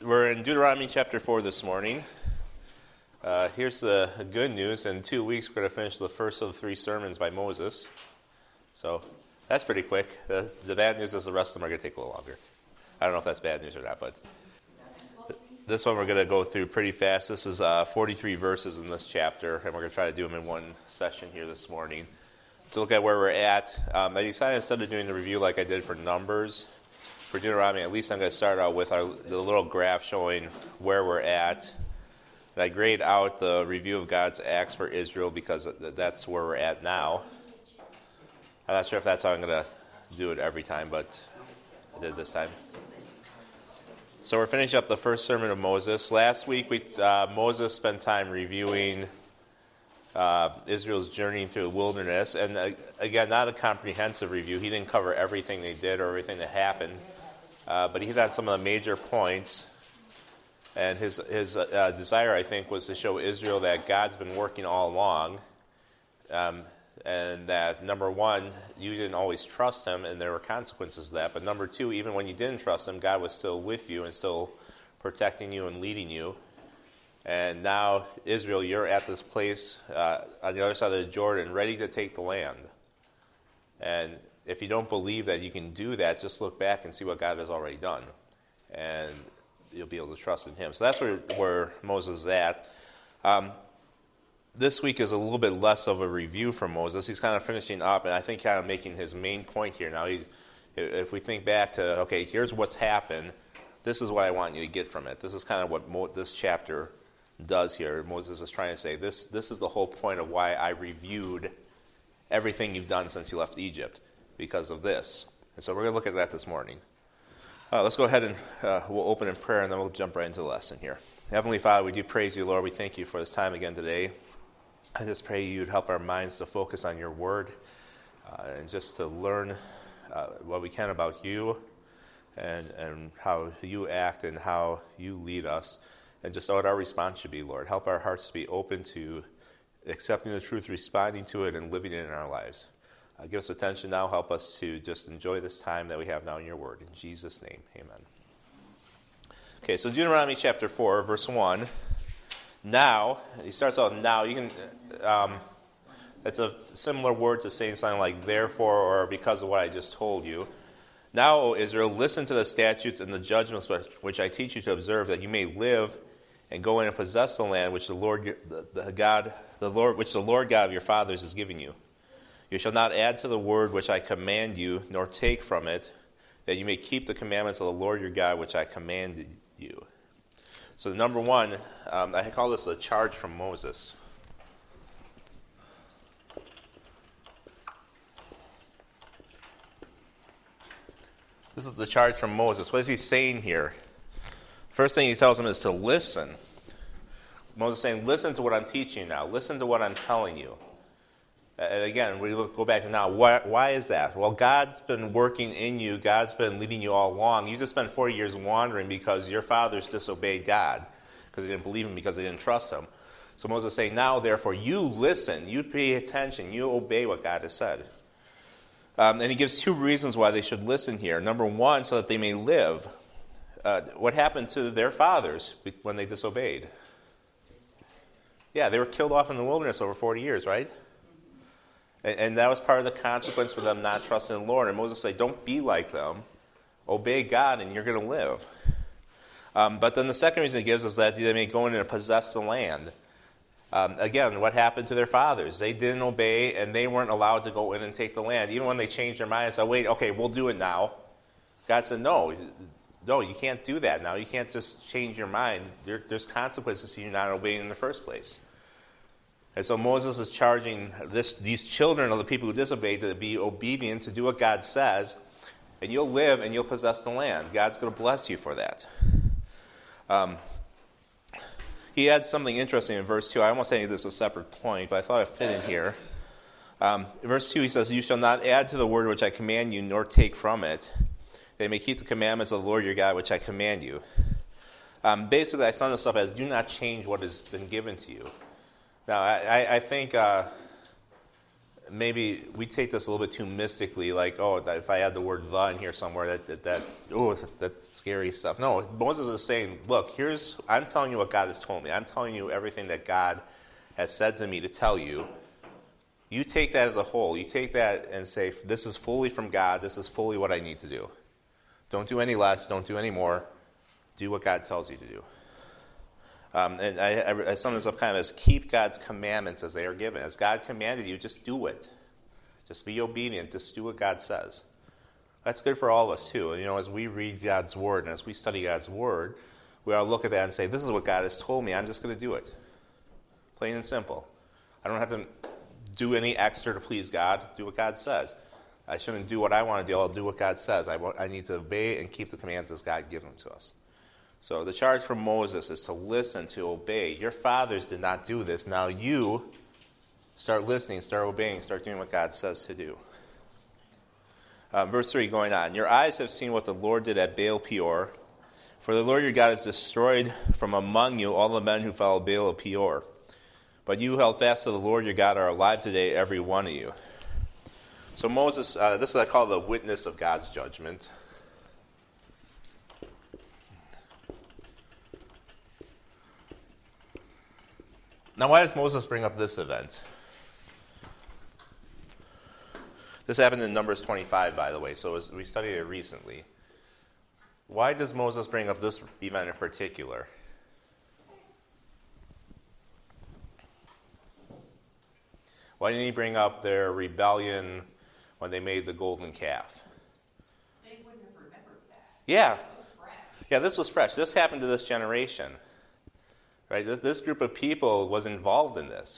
We're in Deuteronomy chapter 4 this morning. Here's the good news. In 2 weeks, we're going to finish the first of the 3 sermons by Moses. So that's pretty quick. The bad news is the rest of them are going to take a little longer. I don't know if that's bad news or not, but this one we're going to go through pretty fast. This is 43 verses in this chapter, and we're going to try to do them in one session here this morning. To look at where we're at, I decided instead of doing the review like I did for Numbers, for Deuteronomy, at least I'm going to start out with the little graph showing where we're at. And I grade out the review of God's acts for Israel because that's where we're at now. I'm not sure if that's how I'm going to do it every time, but I did this time. So we're finishing up the first sermon of Moses. Last week, Moses spent time reviewing Israel's journey through the wilderness. And again, not a comprehensive review. He didn't cover everything they did or everything that happened. But he hit on some of the major points. And his desire, I think, was to show Israel that God's been working all along. And that, number one, you didn't always trust him, and there were consequences to that. But number two, even when you didn't trust him, God was still with you and still protecting you and leading you. And now, Israel, you're at this place on the other side of the Jordan, ready to take the land. And if you don't believe that you can do that, just look back and see what God has already done. And you'll be able to trust in him. So that's where Moses is at. This week is a little bit less of a review from Moses. He's kind of finishing up, and I think kind of making his main point here. Now, if we think back to, okay, here's what's happened, this is what I want you to get from it. This is kind of what this chapter does here. Moses is trying to say, this is the whole point of why I reviewed everything you've done since you left Egypt, because of this. And so we're going to look at that this morning. Let's go ahead and we'll open in prayer, and then we'll jump right into the lesson here. Heavenly Father, we do praise you, Lord. We thank you for this time again today. I just pray you'd help our minds to focus on your word and just to learn what we can about you and how you act and how you lead us, and just what our response should be, Lord. Help our hearts to be open to accepting the truth, responding to it, and living it in our lives. Give us attention now. Help us to just enjoy this time that we have now in your word. In Jesus' name, amen. Okay, so Deuteronomy chapter 4, verse 1. Now, he starts out now. You can, it's a similar word to saying something like therefore or because of what I just told you. Now, O Israel, listen to the statutes and the judgments which I teach you to observe, that you may live and go in and possess the land which the Lord God of your fathers is giving you. You shall not add to the word which I command you, nor take from it, that you may keep the commandments of the Lord your God which I commanded you. So number one, I call this a charge from Moses. This is the charge from Moses. What is he saying here? First thing he tells them is to listen. Moses is saying, listen to what I'm teaching you now. Listen to what I'm telling you. And again, we go back to now. Why is that? Well, God's been working in you. God's been leading you all along. You just spent 40 years wandering because your fathers disobeyed God, because they didn't believe him, because they didn't trust him. So Moses is saying, now, therefore, you listen. You pay attention. You obey what God has said. And he gives 2 reasons why they should listen here. Number one, so that they may live. What happened to their fathers when they disobeyed? Yeah, they were killed off in the wilderness over 40 years, right? And that was part of the consequence for them not trusting the Lord. And Moses said, don't be like them. Obey God and you're going to live. But then the second reason he gives is that they may go in and possess the land. Again, what happened to their fathers? They didn't obey, and they weren't allowed to go in and take the land. Even when they changed their mind and said, wait, okay, we'll do it now. God said, no, you can't do that now. You can't just change your mind. There's consequences to you not obeying in the first place. And so Moses is charging these children of the people who disobeyed to be obedient, to do what God says, and you'll live and you'll possess the land. God's going to bless you for that. He adds something interesting in verse 2. I almost said this is a separate point, but I thought it fit in here. In verse 2, he says, you shall not add to the word which I command you, nor take from it, that you may keep the commandments of the Lord your God, which I command you. Basically, I sum this up as, do not change what has been given to you. Now, I think maybe we take this a little bit too mystically, like, oh, if I add the word "the" in here somewhere, that's scary stuff. No, Moses is saying, look, I'm telling you what God has told me. I'm telling you everything that God has said to me to tell you. You take that as a whole. You take that and say, this is fully from God. This is fully what I need to do. Don't do any less. Don't do any more. Do what God tells you to do. And I sum this up kind of as keep God's commandments as they are given. As God commanded you, just do it. Just be obedient. Just do what God says. That's good for all of us too. And, as we read God's Word and as we study God's Word, we ought to look at that and say, this is what God has told me. I'm just going to do it. Plain and simple. I don't have to do any extra to please God. Do what God says. I shouldn't do what I want to do. I'll do what God says. I need to obey and keep the commands as God gives them to us. So the charge from Moses is to listen, to obey. Your fathers did not do this. Now you start listening, start obeying, start doing what God says to do. Verse 3 going on. Your eyes have seen what the Lord did at Baal Peor. For the Lord your God has destroyed from among you all the men who follow Baal of Peor. But you who held fast to the Lord your God are alive today, every one of you. So Moses, this is what I call the witness of God's judgment. Now, why does Moses bring up this event? This happened in Numbers 25, by the way, so we studied it recently. Why does Moses bring up this event in particular? Why didn't he bring up their rebellion when they made the golden calf? They wouldn't have remembered that. Yeah. That was fresh. Yeah, this was fresh. This happened to this generation. Right? This group of people was involved in this.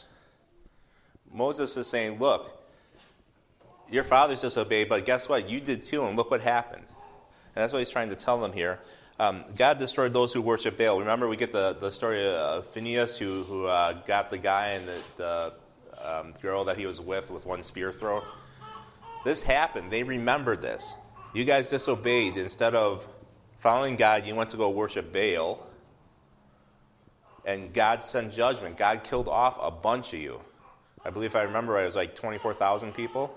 Moses is saying, look, your fathers disobeyed, but guess what? You did too, and look what happened. And that's what he's trying to tell them here. God destroyed those who worship Baal. Remember, we get the story of Phinehas who got the guy and the girl that he was with one spear throw. This happened. They remembered this. You guys disobeyed. Instead of following God, you went to go worship Baal. And God sent judgment. God killed off a bunch of you. I believe if I remember right, it was like 24,000 people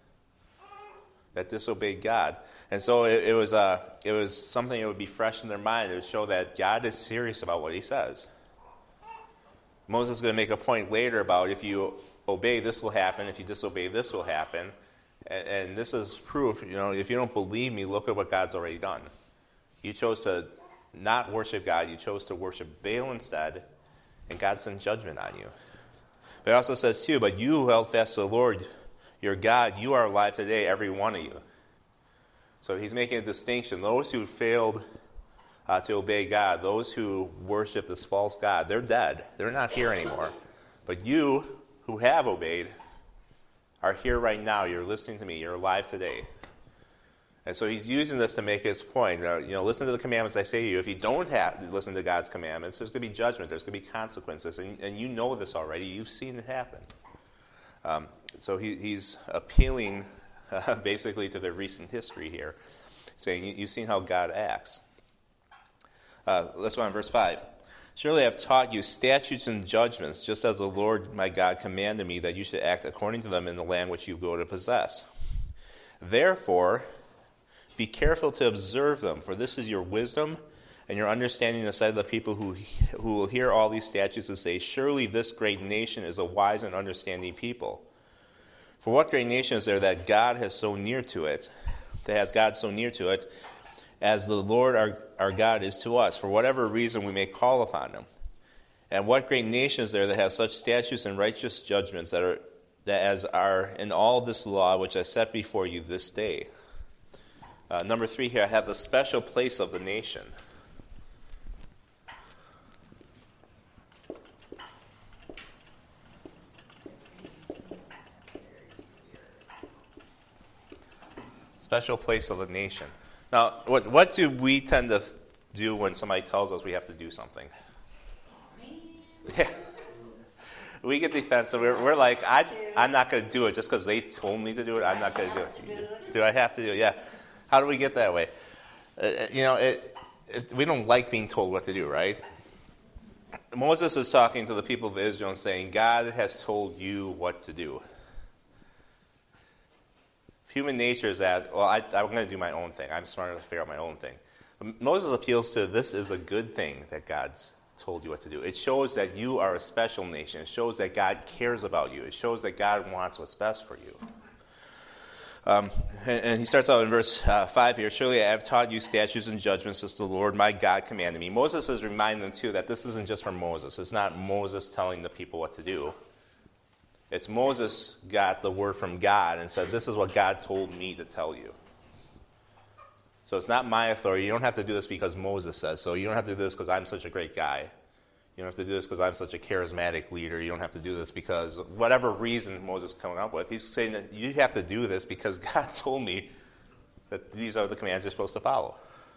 that disobeyed God. And so it was something that would be fresh in their mind. It would show that God is serious about what he says. Moses is going to make a point later about if you obey, this will happen. If you disobey, this will happen. And this is proof. If you don't believe me, look at what God's already done. You chose to not worship God. You chose to worship Baal instead, and God sent judgment on you. But it also says too, but you who held fast to the Lord your God, you are alive today, every one of you. So he's making a distinction. Those who failed to obey God, those who worship this false god, they're dead. They're not here anymore. But you who have obeyed are here right now. You're listening to me. You're alive today. And so he's using this to make his point. Listen to the commandments I say to you. If you don't listen to God's commandments, there's going to be judgment. There's going to be consequences. And you know this already. You've seen it happen. So he's appealing basically to their recent history here, saying, you've seen how God acts. Let's go on, verse 5. Surely I have taught you statutes and judgments, just as the Lord my God commanded me that you should act according to them in the land which you go to possess. Therefore, be careful to observe them, for this is your wisdom and your understanding in the sight of the people who will hear all these statutes and say, surely this great nation is a wise and understanding people. For what great nation is there that God has so near to it, as the Lord our God is to us, for whatever reason we may call upon him? And what great nation is there that has such statutes and righteous judgments that are in all this law which I set before you this day? Number 3 here, I have the special place of the nation. Special place of the nation. Now, what do we tend to do when somebody tells us we have to do something? Yeah. We get defensive. We're like, I'm not going to do it just because they told me to do it. I'm not going to do it. Do I have to do it? Yeah. How do we get that way? We don't like being told what to do, right? Moses is talking to the people of Israel and saying, God has told you what to do. Human nature is that, well, I'm going to do my own thing. I'm smart enough to figure out my own thing. But Moses appeals to, this is a good thing that God's told you what to do. It shows that you are a special nation. It shows that God cares about you. It shows that God wants what's best for you. And he starts out in verse 5 here. Surely I have taught you statutes and judgments as the Lord my God commanded me. Moses is reminding them, too, that this isn't just for Moses. It's not Moses telling the people what to do. It's Moses got the word from God and said, this is what God told me to tell you. So it's not my authority. You don't have to do this because Moses says so. You don't have to do this because I'm such a great guy. You don't have to do this because I'm such a charismatic leader. You don't have to do this because whatever reason Moses is coming up with. He's saying that you have to do this because God told me that these are the commands you're supposed to follow.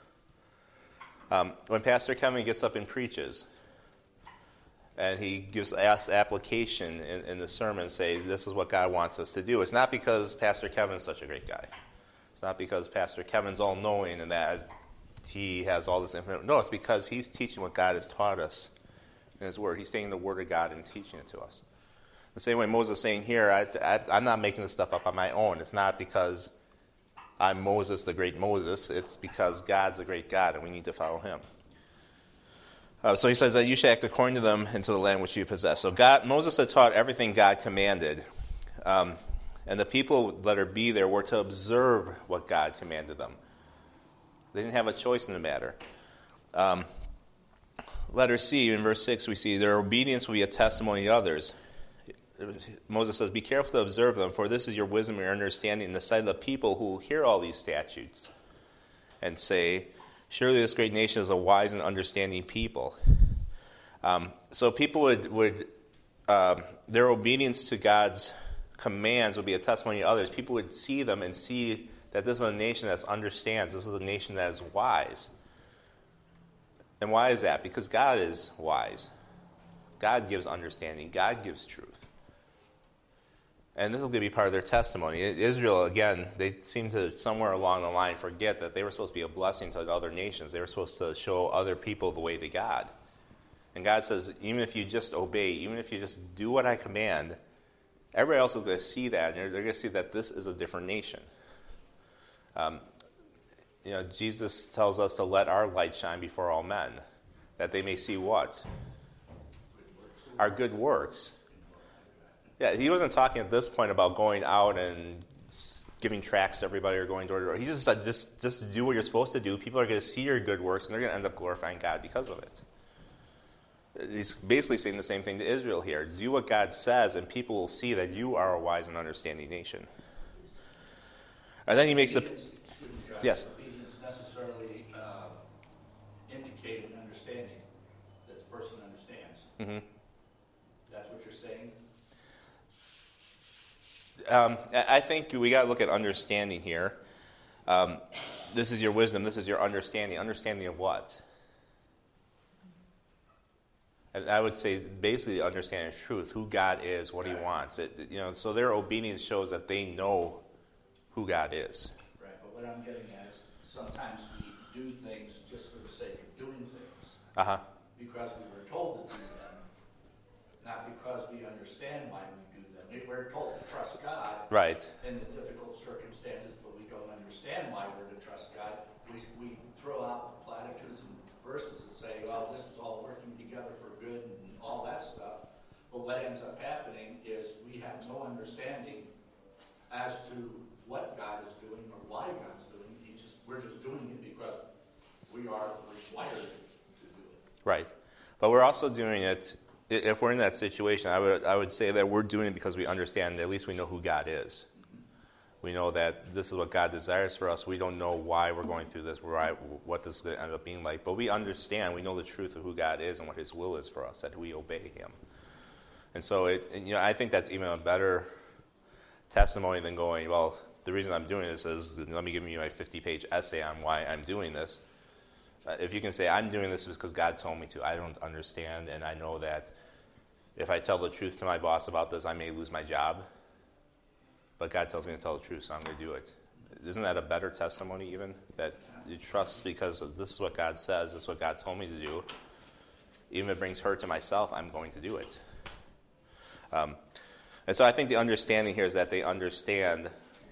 When Pastor Kevin gets up and preaches, and he gives us application in the sermon, say this is what God wants us to do, it's not because Pastor Kevin's such a great guy. It's not because Pastor Kevin's all-knowing and that he has all this information. No, it's because he's teaching what God has taught us in his word. He's taking the word of God and teaching it to us. The same way Moses is saying here, I'm not making this stuff up on my own. It's not because I'm Moses, the great Moses. It's because God's a great God, and we need to follow him. So he says that you should act according to them into the land which you possess. So Moses had taught everything God commanded. And the people that are be there were to observe what God commanded them. They didn't have a choice in the matter. Letter C, in verse 6, we see their obedience will be a testimony to others. Moses says, be careful to observe them, for this is your wisdom and your understanding in the sight of the people who will hear all these statutes and say, surely this great nation is a wise and understanding people. So people would their obedience to God's commands would be a testimony to others. People would see them and see that this is a nation that understands. This is a nation that is wise. And why is that? Because God is wise. God gives understanding. God gives truth. And this is going to be part of their testimony. Israel, again, they seem to somewhere along the line forget that they were supposed to be a blessing to other nations. They were supposed to show other people the way to God. And God says, even if you just obey, even if you just do what I command, everybody else is going to see that, and they're going to see that this is a different nation. Jesus tells us to let our light shine before all men, that they may see what? Our good works. Yeah, he wasn't talking at this point about going out and giving tracts to everybody or going door to door. He just said, just do what you're supposed to do. People are going to see your good works, and they're going to end up glorifying God because of it. He's basically saying the same thing to Israel here. Do what God says, and people will see that you are a wise and understanding nation. And then he makes yes. Obedience necessarily indicate an understanding that the person understands. Mm-hmm. That's what you're saying? I think we got to look at understanding here. This is your wisdom. This is your understanding. Understanding of what? And I would say basically understanding of truth, who God is, what He wants. So their obedience shows that they know who God is. Right, but what I'm getting at is sometimes we do things just for the sake of doing things. Because we were told to do them, not because we understand why we do them. We're told to trust God in the difficult circumstances, but we don't understand why we're to trust God. We throw out platitudes and verses and say, well, this is all working together for good and all that stuff. But what ends up happening is we have no understanding as to what God is doing or why God's doing it. We're just doing it because we are required to do it. Right. But we're also doing it, if we're in that situation, I would say that we're doing it because we understand, at least we know who God is. We know that this is what God desires for us. We don't know why we're going through this, what this is going to end up being like. But we understand, we know the truth of who God is and what His will is for us, that we obey Him. And so I think that's even a better testimony than going, well, the reason I'm doing this is, let me give you my 50-page essay on why I'm doing this. If you can say, I'm doing this because God told me to, I don't understand, and I know that if I tell the truth to my boss about this, I may lose my job. But God tells me to tell the truth, so I'm going to do it. Isn't that a better testimony even? That you trust because this is what God says, this is what God told me to do. Even if it brings hurt to myself, I'm going to do it. And so I think the understanding here is that they understand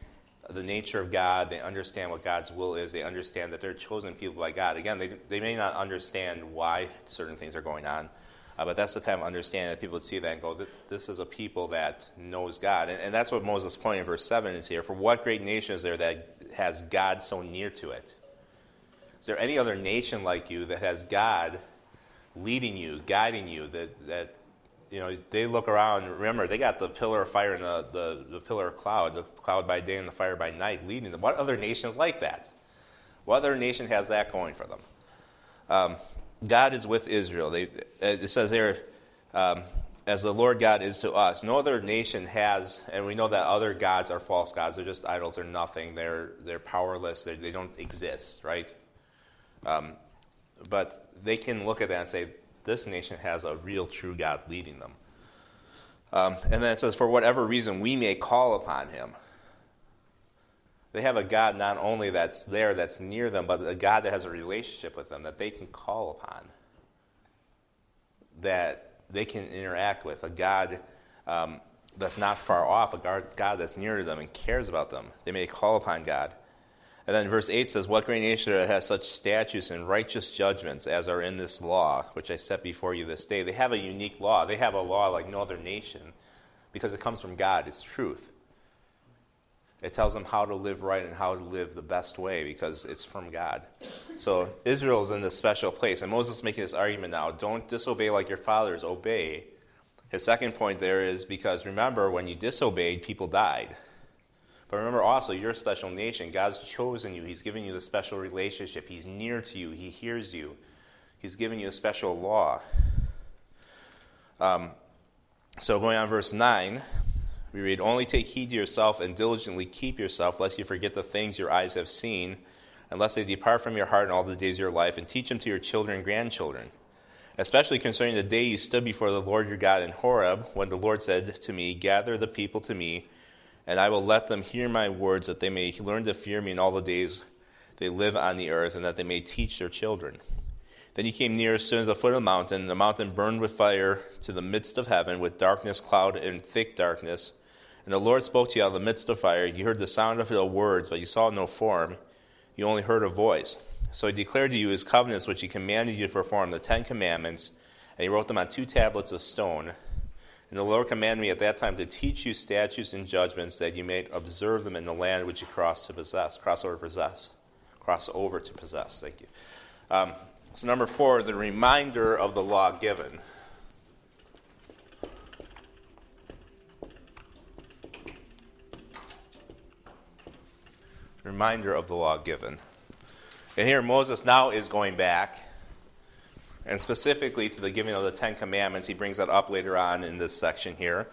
the nature of God. They understand what God's will is. They understand that they're chosen people by God. Again, they may not understand why certain things are going on, but that's the kind of understanding that people would see that and go, this is a people that knows God. And that's what Moses' point in verse 7 is here. For what great nation is there that has God so near to it? Is there any other nation like you that has God leading you, guiding you, that they look around. Remember, they got the pillar of fire and the pillar of cloud, the cloud by day and the fire by night leading them. What other nation is like that? What other nation has that going for them? God is with Israel. It says there, as the Lord God is to us. No other nation has, and we know that other gods are false gods. They're just idols. They're nothing. They're powerless. They don't exist, right? But they can look at that and say, this nation has a real, true God leading them. And then it says, for whatever reason we may call upon him. They have a God not only that's there, that's near them, but a God that has a relationship with them that they can call upon, that they can interact with, a God that's not far off, a God that's near to them and cares about them. They may call upon God. And then verse 8 says, what great nation has such statutes and righteous judgments as are in this law, which I set before you this day? They have a unique law. They have a law like no other nation because it comes from God. It's truth. It tells them how to live right and how to live the best way because it's from God. So Israel is in this special place. And Moses is making this argument now. Don't disobey like your fathers. Obey. His second point there is because, remember, when you disobeyed, people died. But remember also, you're a special nation. God's chosen you. He's given you the special relationship. He's near to you. He hears you. He's given you a special law. So going on verse 9, we read, only take heed to yourself and diligently keep yourself, lest you forget the things your eyes have seen, unless they depart from your heart in all the days of your life, and teach them to your children and grandchildren. Especially concerning the day you stood before the Lord your God in Horeb, when the Lord said to me, gather the people to me, and I will let them hear my words, that they may learn to fear me in all the days they live on the earth, and that they may teach their children. Then you came near, stood at the foot of the mountain. And the mountain burned with fire to the midst of heaven, with darkness, cloud, and thick darkness. And the Lord spoke to you out of the midst of fire. You heard the sound of the words, but you saw no form. You only heard a voice. So he declared to you his covenants, which he commanded you to perform, the 10 Commandments, and he wrote them on 2 tablets of stone. And the Lord commanded me at that time to teach you statutes and judgments, that you may observe them in the land which you cross over to possess. Thank you. So number 4, the reminder of the law given. Reminder of the law given. And here Moses now is going back, and specifically to the giving of the 10 Commandments. He brings that up later on in this section here,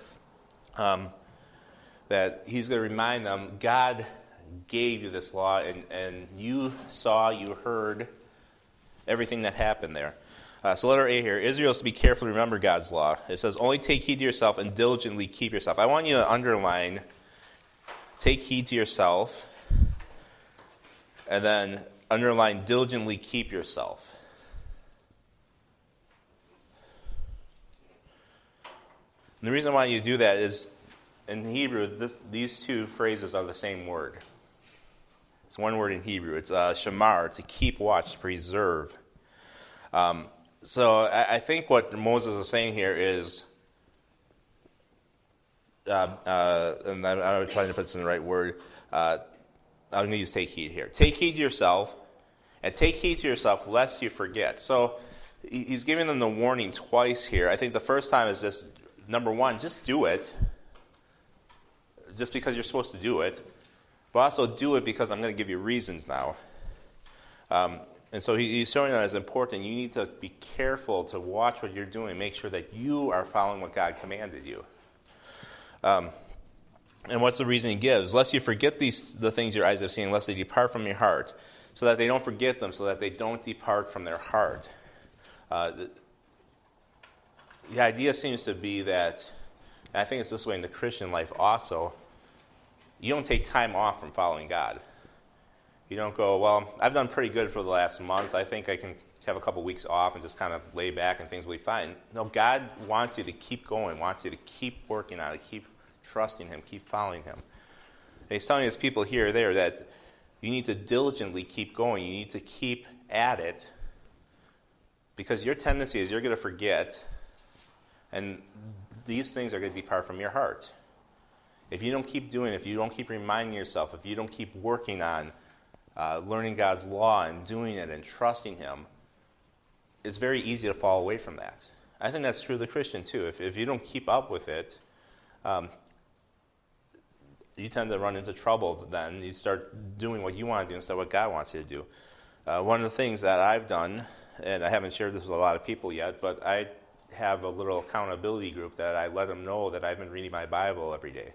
that he's going to remind them, God gave you this law, and you saw, you heard everything that happened there. So letter A here, Israel is to be careful to remember God's law. It says, only take heed to yourself and diligently keep yourself. I want you to underline, take heed to yourself, and then underline, diligently keep yourself. And the reason why you do that is, in Hebrew, these two phrases are the same word. It's one word in Hebrew. It's shamar, to keep watch, to preserve. So I think what Moses is saying here is, and I'm trying to put this in the right word, I'm going to use take heed here. Take heed to yourself, and take heed to yourself lest you forget. So he's giving them the warning twice here. I think the first time is just, number 1, just do it, just because you're supposed to do it, but also do it because I'm going to give you reasons now. And so he's showing that it's important. You need to be careful to watch what you're doing, make sure that you are following what God commanded you. And what's the reason he gives? Lest you forget the things your eyes have seen, lest they depart from your heart, so that they don't forget them, so that they don't depart from their heart. The idea seems to be that, and I think it's this way in the Christian life also, you don't take time off from following God. You don't go, well, I've done pretty good for the last month. I think I can have a couple weeks off and just kind of lay back and things will be fine. No, God wants you to keep going, wants you to keep working on it, keep trusting him, keep following him. he's telling his people here or there that you need to diligently keep going. You need to keep at it, because your tendency is you're going to forget, and these things are going to depart from your heart. If you don't keep doing it, if you don't keep reminding yourself, if you don't keep working on learning God's law and doing it and trusting Him, it's very easy to fall away from that. I think that's true of the Christian too. If you don't keep up with it, you tend to run into trouble then. You start doing what you want to do instead of what God wants you to do. One of the things that I've done, and I haven't shared this with a lot of people yet, but I have a little accountability group that I let them know that I've been reading my Bible every day.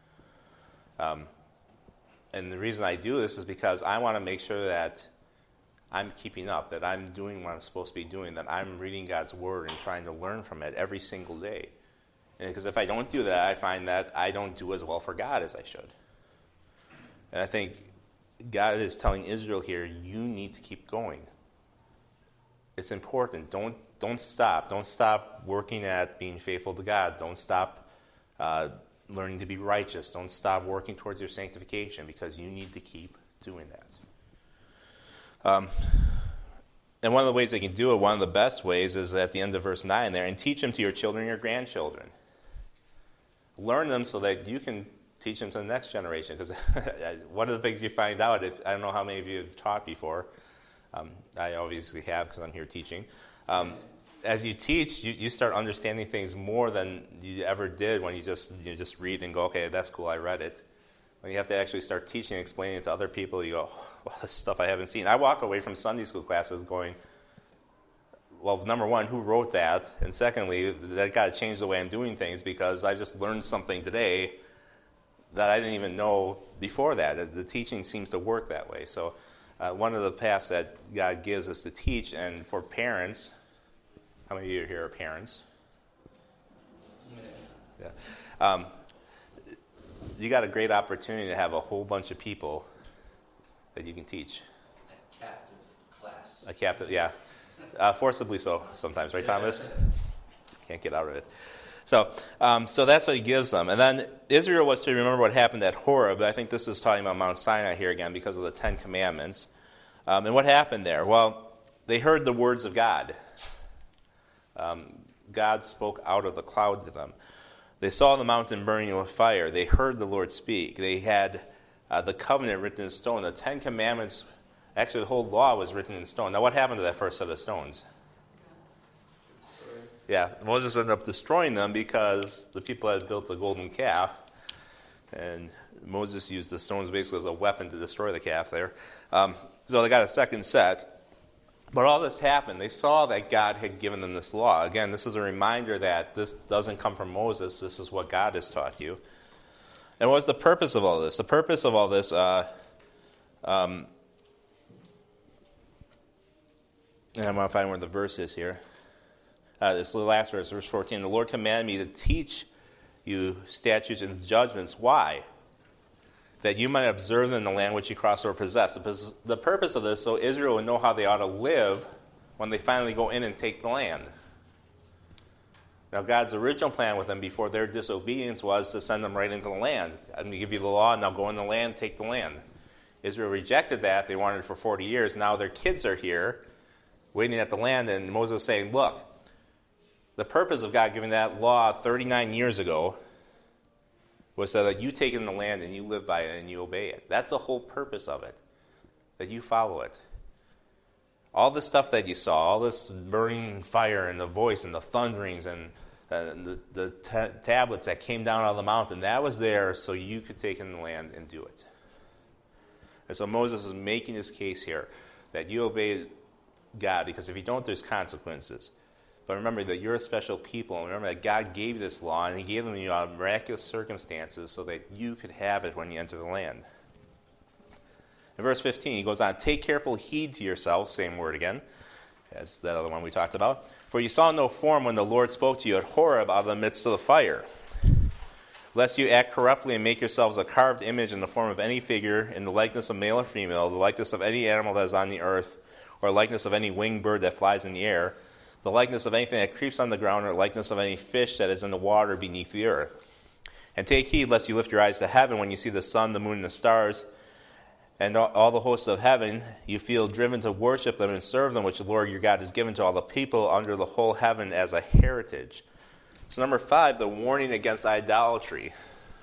And the reason I do this is because I want to make sure that I'm keeping up, that I'm doing what I'm supposed to be doing, that I'm reading God's Word and trying to learn from it every single day. And because if I don't do that, I find that I don't do as well for God as I should. And I think God is telling Israel here, you need to keep going. It's important. Don't stop. Don't stop working at being faithful to God. Don't stop learning to be righteous. Don't stop working towards your sanctification, because you need to keep doing that. And one of the ways they can do it, one of the best ways, is at the end of verse 9 there, and teach them to your children and your grandchildren. Learn them so that you can teach them to the next generation. Because one of the things you find out, I don't know how many of you have taught before. I obviously have, because I'm here teaching. As you teach, you start understanding things more than you ever did when you just read and go, okay, that's cool, I read it. When you have to actually start teaching and explaining it to other people, you go, well, this stuff I haven't seen. I walk away from Sunday school classes going, well, number one, who wrote that? And secondly, that got to change the way I'm doing things, because I just learned something today that I didn't even know before that. The teaching seems to work that way. So one of the paths that God gives us to teach, and for parents, how many of you here are parents? Yeah. You got a great opportunity to have a whole bunch of people that you can teach. A captive class. A captive, yeah. Forcibly so sometimes, right, Thomas? Can't get out of it. So that's what he gives them. And then Israel was to remember what happened at Horeb. I think this is talking about Mount Sinai here again because of the Ten Commandments. And what happened there? Well, they heard the words of God. God spoke out of the cloud to them. They saw the mountain burning with fire. They heard the Lord speak. They had the covenant written in stone. The Ten Commandments, actually the whole law was written in stone. Now what happened to that first set of stones? Yeah, Moses ended up destroying them because the people had built a golden calf, and Moses used the stones basically as a weapon to destroy the calf there. So they got a second set. But all this happened. They saw that God had given them this law. Again, this is a reminder that this doesn't come from Moses. This is what God has taught you. And what's the purpose of all this? The purpose of all this, and I'm going to find where the verse is here. This is the last verse, verse 14. The Lord commanded me to teach you statutes and judgments. Why? That you might observe them in the land which you cross or possess. The purpose of this, so Israel would know how they ought to live when they finally go in and take the land. Now, God's original plan with them before their disobedience was to send them right into the land. I'm going to give you the law, now go in the land, take the land. Israel rejected that. They wanted it for 40 years. Now their kids are here, waiting at the land, and Moses is saying, look, the purpose of God giving that law 39 years ago was so that you take in the land and you live by it and you obey it. That's the whole purpose of it, that you follow it. All the stuff that you saw, all this burning fire and the voice and the thunderings and the tablets that came down out of the mountain, that was there so you could take in the land and do it. And so Moses is making his case here that you obey God, because if you don't, there's consequences. But remember that you're a special people, and remember that God gave this law, and He gave them you miraculous circumstances so that you could have it when you enter the land. In verse 15, he goes on, take careful heed to yourselves, same word again, as that other one we talked about. For you saw no form when the Lord spoke to you at Horeb out of the midst of the fire. Lest you act corruptly and make yourselves a carved image in the form of any figure, in the likeness of male or female, the likeness of any animal that is on the earth, or likeness of any winged bird that flies in the air, the likeness of anything that creeps on the ground, or likeness of any fish that is in the water beneath the earth. And take heed lest you lift your eyes to heaven when you see the sun, the moon, and the stars, and all the hosts of heaven. You feel driven to worship them and serve them, which the Lord your God has given to all the people under the whole heaven as a heritage. So number 5, the warning against idolatry.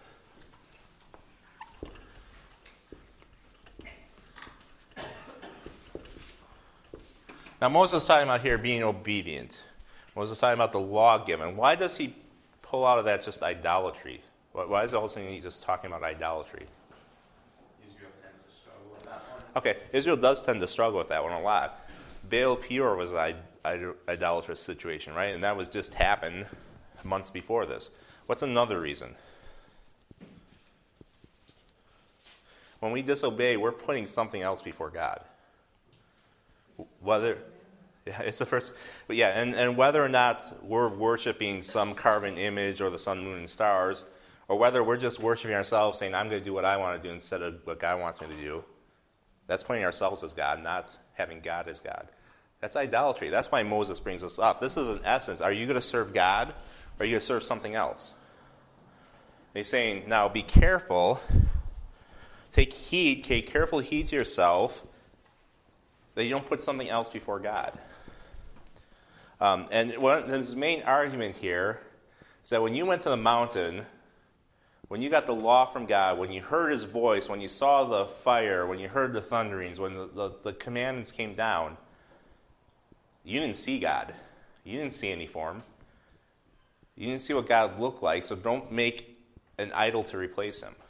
Now Moses is talking about here being obedient. Moses is talking about the law given. Why does he pull out of that just idolatry? Why is the whole thing just talking about idolatry? Israel tends to struggle with that one. Okay, Israel does tend to struggle with that one a lot. Baal Peor was an idolatrous situation, right? And that was just happened months before this. What's another reason? When we disobey, we're putting something else before God. It's the first, but yeah, and whether or not we're worshiping some carven image or the sun, moon, and stars, or whether we're just worshiping ourselves, saying, I'm going to do what I want to do instead of what God wants me to do, that's putting ourselves as God, not having God as God. That's idolatry. That's why Moses brings us up. This is, in essence, are you going to serve God, or are you going to serve something else? And he's saying, now be careful, take careful heed to yourself, that you don't put something else before God. And his main argument here is that when you went to the mountain, when you got the law from God, when you heard his voice, when you saw the fire, when you heard the thunderings, when the commandments came down, you didn't see God. You didn't see any form. You didn't see what God looked like, so don't make an idol to replace him.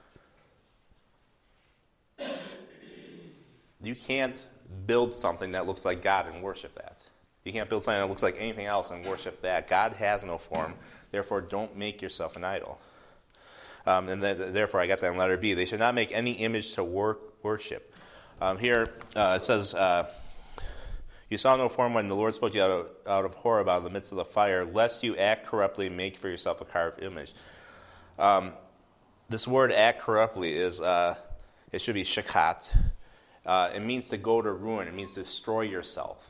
You can't build something that looks like God and worship that. You can't build something that looks like anything else and worship that. God has no form. Therefore, don't make yourself an idol. Therefore, I got that in letter B. They should not make any image to worship. Here it says, you saw no form when the Lord spoke to you out of Horeb, out of the midst of the fire, lest you act corruptly and make for yourself a carved image. This word act corruptly is, it should be shakat. It means to go to ruin. It means to destroy yourself.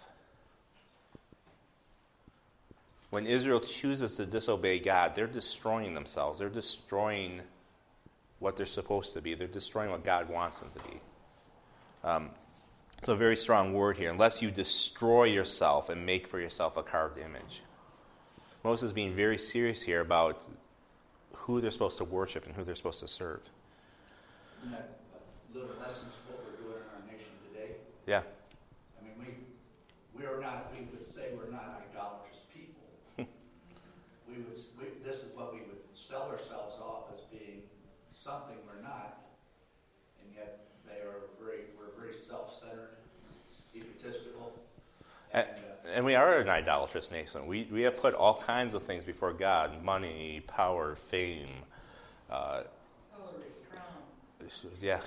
When Israel chooses to disobey God, they're destroying themselves. They're destroying what they're supposed to be. They're destroying what God wants them to be. It's a very strong word here. Unless you destroy yourself and make for yourself a carved image. Moses is being very serious here about who they're supposed to worship and who they're supposed to serve. Isn't that a little essence of what we're doing in our nation today? Yeah. I mean, we would say we're not idolatrous people. This is what we would sell ourselves off as being something we're not, and yet we're very self-centered, egotistical. And we are an idolatrous nation. We have put all kinds of things before God: money, power, fame. Yeah.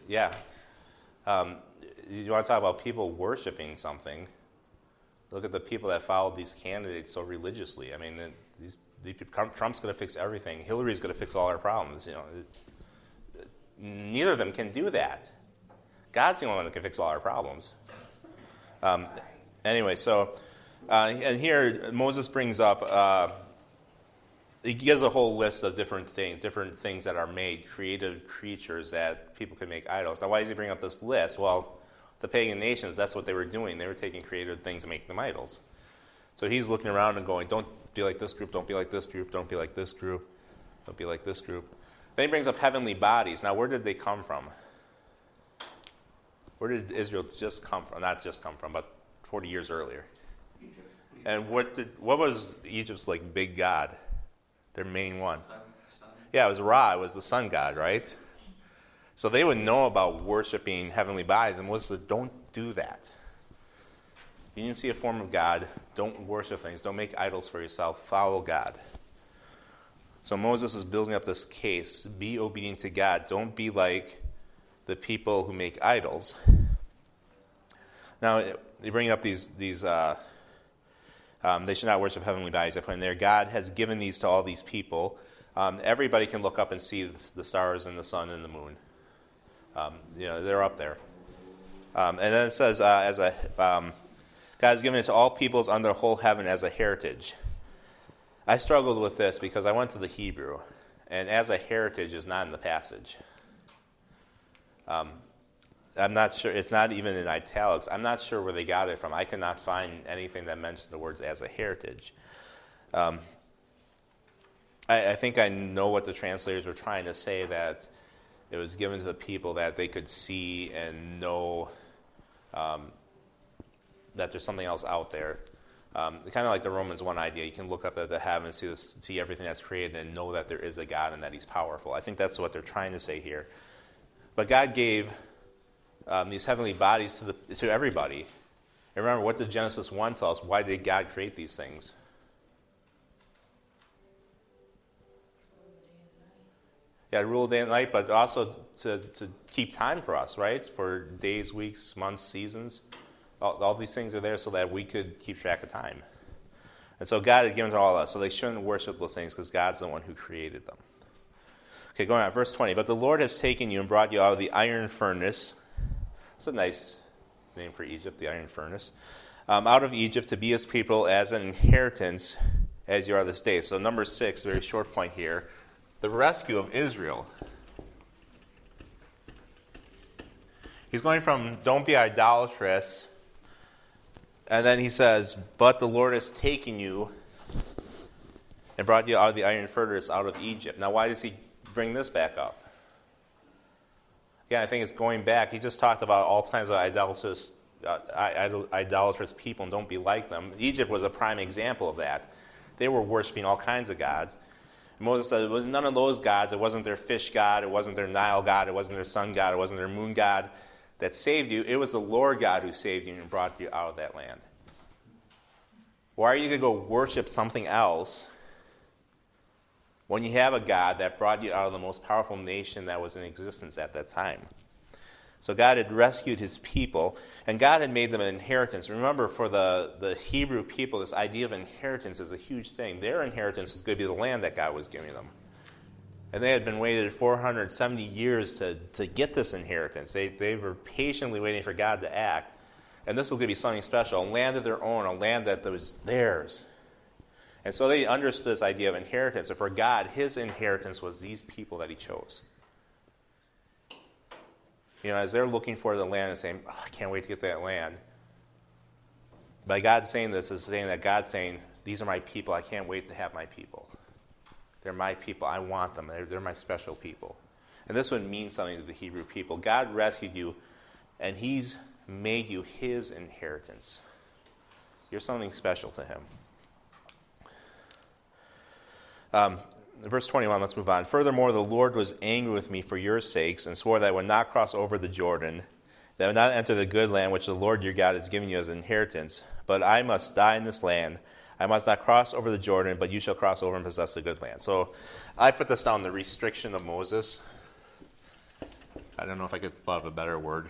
You want to talk about people worshiping something? Look at the people that followed these candidates so religiously. I mean, these people, Trump's going to fix everything. Hillary's going to fix all our problems. Neither of them can do that. God's the only one that can fix all our problems. Anyway, so and here Moses brings up. He gives a whole list of different things that are made, creative creatures that people can make idols. Now, why does he bring up this list? Well, the pagan nations, that's what they were doing. They were taking creative things and making them idols. So he's looking around and going, don't be like this group, don't be like this group, don't be like this group, don't be like this group. Then he brings up heavenly bodies. Now, where did they come from? Where did Israel just come from? Not just come from, but 40 years earlier. Egypt. And what was Egypt's big god? Their main one. Sun. Yeah, it was Ra. It was the sun god, right? So they would know about worshiping heavenly bodies, and Moses said, don't do that. You didn't see a form of God. Don't worship things. Don't make idols for yourself. Follow God. So Moses is building up this case. Be obedient to God. Don't be like the people who make idols. Now, they bring up these they should not worship heavenly bodies. I put in there, God has given these to all these people. Everybody can look up and see the stars and the sun and the moon. They're up there. And then it says, God has given it to all peoples under the whole heaven as a heritage. I struggled with this because I went to the Hebrew. and as a heritage is not in the passage. I'm not sure, it's not even in italics. I'm not sure where they got it from. I cannot find anything that mentions the words as a heritage. I think I know what the translators were trying to say, that it was given to the people that they could see and know that there's something else out there. Kind of like the Romans 1 idea. You can look up at the heavens, see everything that's created, and know that there is a God and that he's powerful. I think that's what they're trying to say here. But God gave these heavenly bodies to everybody. And remember, what did Genesis 1 tell us? Why did God create these things? Yeah, rule day and night, but also to keep time for us, right? For days, weeks, months, seasons. All these things are there so that we could keep track of time. And so God had given to all of us, so they shouldn't worship those things because God's the one who created them. Okay, going on, verse 20. But the Lord has taken you and brought you out of the iron furnace. It's a nice name for Egypt, the iron furnace. Out of Egypt to be his people as an inheritance as you are this day. So number 6, very short point here. The rescue of Israel. He's going from don't be idolatrous, and then he says, but the Lord has taken you and brought you out of the iron furnace, out of Egypt. Now, why does he bring this back up? Again, I think it's going back. He just talked about all kinds of idolatrous people, and don't be like them. Egypt was a prime example of that. They were worshiping all kinds of gods. Moses said it was none of those gods. It wasn't their fish god. It wasn't their Nile god. It wasn't their sun god. It wasn't their moon god that saved you. It was the Lord God who saved you and brought you out of that land. Why are you going to go worship something else when you have a God that brought you out of the most powerful nation that was in existence at that time? So God had rescued his people, and God had made them an inheritance. Remember, for the Hebrew people, this idea of inheritance is a huge thing. Their inheritance was going to be the land that God was giving them. And they had been waited 470 years to get this inheritance. They were patiently waiting for God to act. And this was going to be something special, a land of their own, a land that was theirs. And so they understood this idea of inheritance. And for God, his inheritance was these people that he chose. You know, as they're looking for the land and saying, I can't wait to get that land. By God saying this is saying that God's saying, these are my people. I can't wait to have my people. They're my people. I want them. They're my special people. And this would mean something to the Hebrew people. God rescued you, and he's made you his inheritance. You're something special to him. Verse 21, let's move on. Furthermore, the Lord was angry with me for your sakes and swore that I would not cross over the Jordan, that I would not enter the good land which the Lord your God has given you as an inheritance. But I must die in this land. I must not cross over the Jordan, but you shall cross over and possess the good land. So I put this down, the restriction of Moses. I don't know if I could thought of a better word.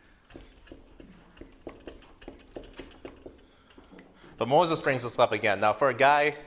But Moses brings this up again. Now, for a guy,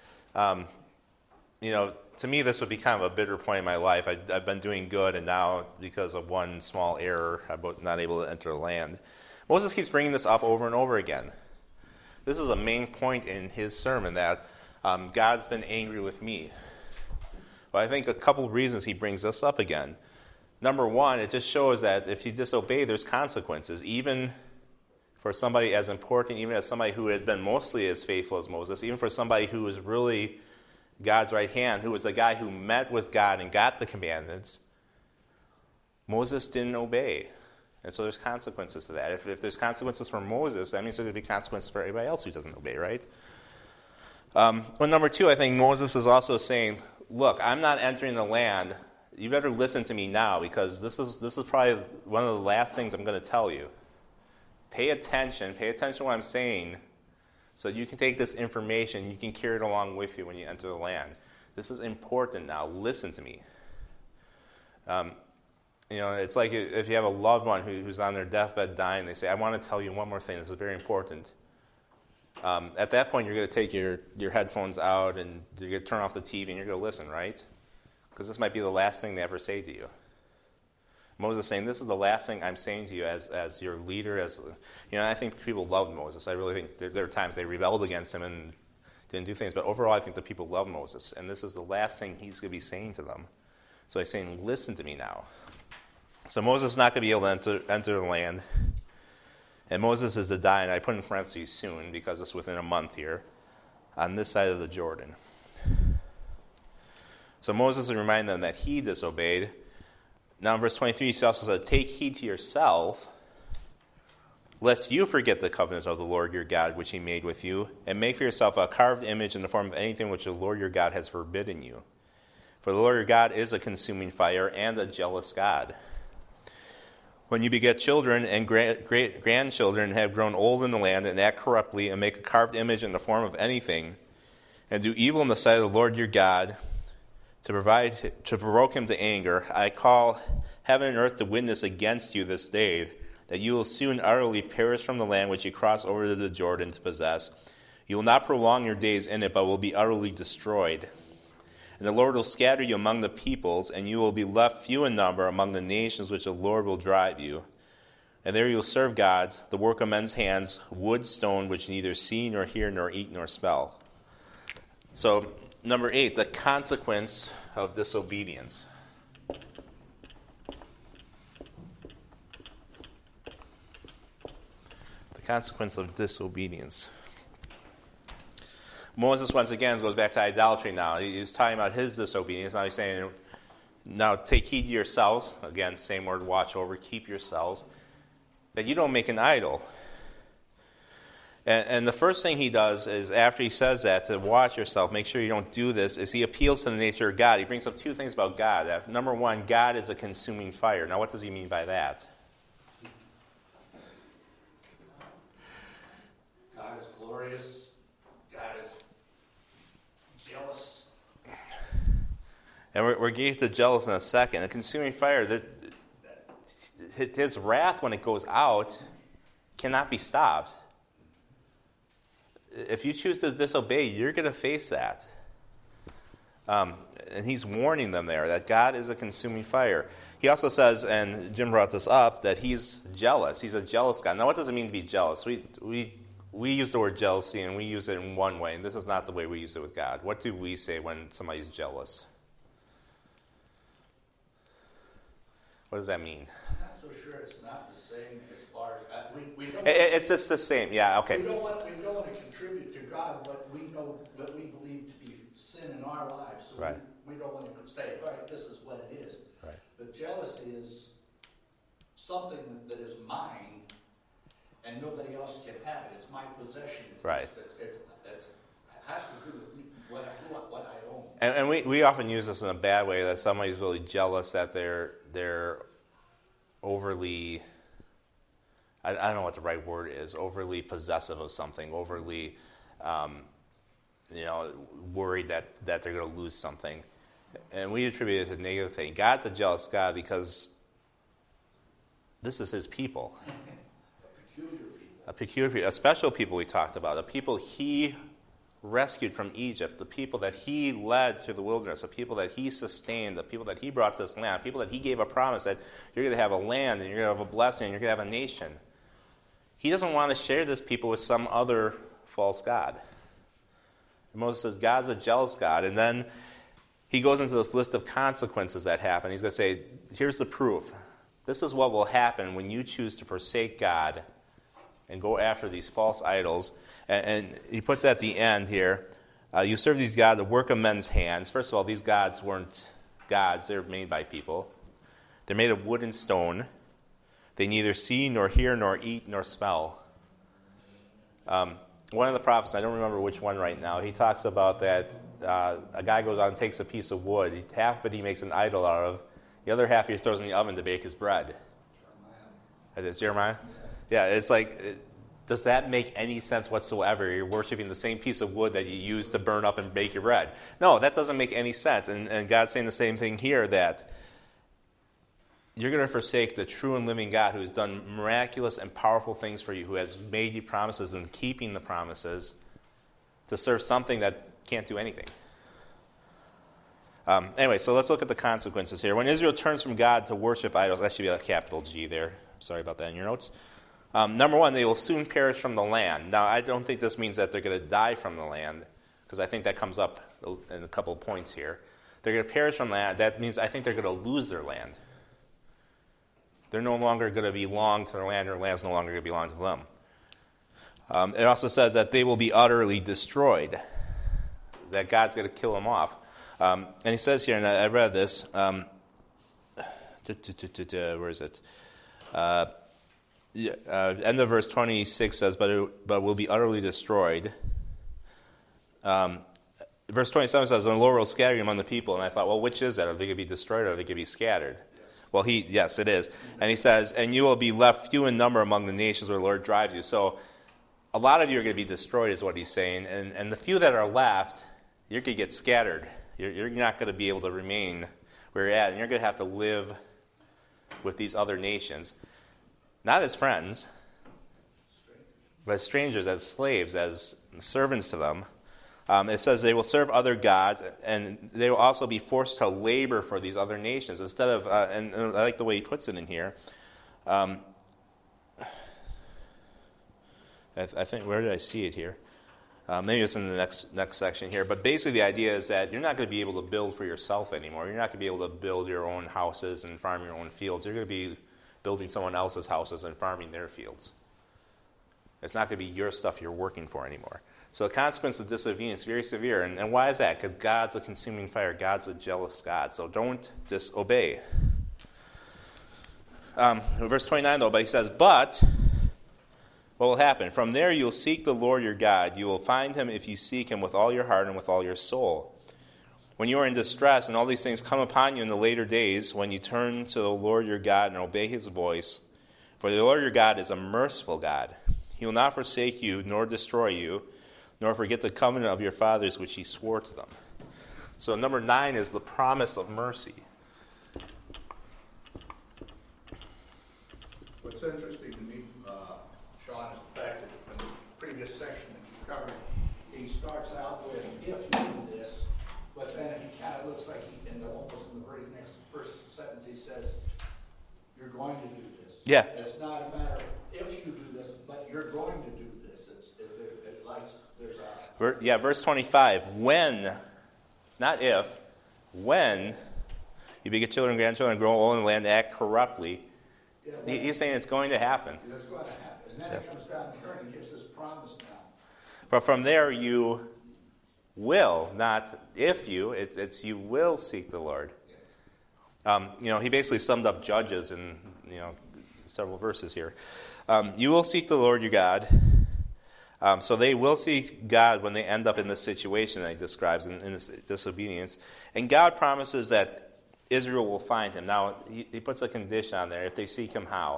to me, this would be kind of a bitter point in my life. I've been doing good, and now, because of one small error, I'm not able to enter the land. Moses keeps bringing this up over and over again. This is a main point in his sermon, that God's been angry with me. But I think a couple of reasons he brings this up again. Number one, it just shows that if you disobey, there's consequences. Even for somebody as important, even as somebody who had been mostly as faithful as Moses, even for somebody who was really God's right hand, who was the guy who met with God and got the commandments, Moses didn't obey. And so there's consequences to that. If there's consequences for Moses, that means there's going to be consequences for everybody else who doesn't obey, right? Well, number two, I think Moses is also saying, look, I'm not entering the land. You better listen to me now, because this is probably one of the last things I'm going to tell you. Pay attention to what I'm saying, so you can take this information, you can carry it along with you when you enter the land. This is important now. Listen to me. It's like if you have a loved one who's on their deathbed dying, they say, I want to tell you one more thing. This is very important. At that point, you're going to take your headphones out and you're going to turn off the TV and you're going to listen, right? Because this might be the last thing they ever say to you. Moses is saying, this is the last thing I'm saying to you as your leader. I think people loved Moses. I really think there were times they rebelled against him and didn't do things. But overall, I think the people love Moses. And this is the last thing he's going to be saying to them. So he's saying, listen to me now. So Moses is not going to be able to enter the land. And Moses is to die, and I put in parentheses soon, because it's within a month here, on this side of the Jordan. So Moses will remind them that he disobeyed. Now in verse 23, he also said, take heed to yourself, lest you forget the covenant of the Lord your God, which he made with you, and make for yourself a carved image in the form of anything which the Lord your God has forbidden you. For the Lord your God is a consuming fire and a jealous God. When you beget children and grandchildren and have grown old in the land and act corruptly and make a carved image in the form of anything, and do evil in the sight of the Lord your God, to provoke him to anger, I call heaven and earth to witness against you this day, that you will soon utterly perish from the land which you cross over to the Jordan to possess. You will not prolong your days in it, but will be utterly destroyed. And the Lord will scatter you among the peoples, and you will be left few in number among the nations which the Lord will drive you. And there you will serve gods, the work of men's hands, wood, stone, which neither see nor hear nor eat nor smell. So, number 8, the consequence of disobedience. Consequence of disobedience. Moses, once again, goes back to idolatry now. He's talking about his disobedience. Now he's saying, now take heed to yourselves. Again, same word, watch over, keep yourselves, that you don't make an idol. And the first thing he does is, after he says that, to watch yourself, make sure you don't do this, is he appeals to the nature of God. He brings up two things about God. Number one, God is a consuming fire. Now, what does he mean by that? God is glorious. God is jealous. And we're getting to jealous in a second. A consuming fire, his wrath, when it goes out, cannot be stopped. If you choose to disobey, you're going to face that. And he's warning them there that God is a consuming fire. He also says, and Jim brought this up, that he's jealous. He's a jealous God. Now, what does it mean to be jealous? We use the word jealousy, and we use it in one way, and this is not the way we use it with God. What do we say when somebody's jealous? What does that mean? I'm not so sure it's not the same as far as we don't. It's just the same, yeah. Okay. We don't want to contribute to God what we know, what we believe to be sin in our lives. So right. we don't want to say, all right, this is what it is. Right. But jealousy is something that is mine, and nobody else can have it. It's my possession. Right. It has to do with me, what I own. And we often use this in a bad way, that somebody's really jealous that they're overly, I don't know what the right word is, overly possessive of something, overly worried that they're going to lose something. And we attribute it to a negative thing. God's a jealous God because this is his people. A peculiar people, a special people we talked about, a people he rescued from Egypt, the people that he led through the wilderness, the people that he sustained, the people that he brought to this land, people that he gave a promise that you're going to have a land and you're going to have a blessing and you're going to have a nation. He doesn't want to share this people with some other false god. And Moses says God's a jealous God, and then he goes into this list of consequences that happen. He's going to say, here's the proof. This is what will happen when you choose to forsake God and go after these false idols. And he puts at the end here, you serve these gods, the work of men's hands. First of all, these gods weren't gods. They're made by people. They're made of wood and stone. They neither see, nor hear, nor eat, nor smell. One of the prophets, I don't remember which one right now, he talks about that a guy goes out and takes a piece of wood. Half of it he makes an idol out of. The other half he throws in the oven to bake his bread. Jeremiah. Is it Jeremiah? Yeah, it's like, does that make any sense whatsoever? You're worshiping the same piece of wood that you use to burn up and bake your bread. No, that doesn't make any sense. And God's saying the same thing here, that you're going to forsake the true and living God who has done miraculous and powerful things for you, who has made you promises and keeping the promises, to serve something that can't do anything. Anyway, so let's look at the consequences here. When Israel turns from God to worship idols, that should be a capital G there. Sorry about that in your notes. Number one, they will soon perish from the land. Now, I don't think this means that they're going to die from the land, because I think that comes up in a couple of points here. They're going to perish from land. That means I think they're going to lose their land. They're no longer going to belong to their land. Their land's no longer going to belong to them. It also says that they will be utterly destroyed, that God's going to kill them off. And he says here, and I read this, where is it? End of verse 26 says, but will be utterly destroyed. Verse 27 says, and the Lord will scatter you among the people. And I thought, well, which is that? Are they going to be destroyed or are they going to be scattered? Well, yes, it is. And he says, and you will be left few in number among the nations where the Lord drives you. So a lot of you are going to be destroyed is what he's saying. And the few that are left, you're going to get scattered. You're not going to be able to remain where you're at. And you're going to have to live with these other nations. Not as friends, but as strangers, as slaves, as servants to them. It says they will serve other gods, and they will also be forced to labor for these other nations. Instead of, and I like the way he puts it in here. I think, where did I see it here? Maybe it's in the next section here. But basically the idea is that you're not going to be able to build for yourself anymore. You're not going to be able to build your own houses and farm your own fields. You're going to be building someone else's houses and farming their fields. It's not going to be your stuff you're working for anymore. So the consequence of disobedience is very severe. And why is that? Because God's a consuming fire. God's a jealous God. So don't disobey. Verse 29, though, but he says, but what will happen? From there you will seek the Lord your God. You will find him if you seek him with all your heart and with all your soul. When you are in distress and all these things come upon you in the later days, when you turn to the Lord your God and obey his voice, for the Lord your God is a merciful God. He will not forsake you nor destroy you, nor forget the covenant of your fathers which he swore to them. So number 9 is the promise of mercy. What's interesting to me, Sean, is the fact that in the previous section that you covered, he starts out with, if you do this, but then it kind of looks like almost in the very next first sentence he says, you're going to do this. Yeah. It's not a matter of if you do this, but you're going to do this. Verse 25. When, not if, when you beget children and grandchildren and grow old in the land and act corruptly, he's saying it's going to happen. It's going to happen. And then it comes down here and he gives this promise now. But from there you will, not if you, it's you will seek the Lord. He basically summed up Judges in several verses here. You will seek the Lord your God. So they will seek God when they end up in this situation that he describes in this disobedience. And God promises that Israel will find him. Now, he puts a condition on there. If they seek him, how?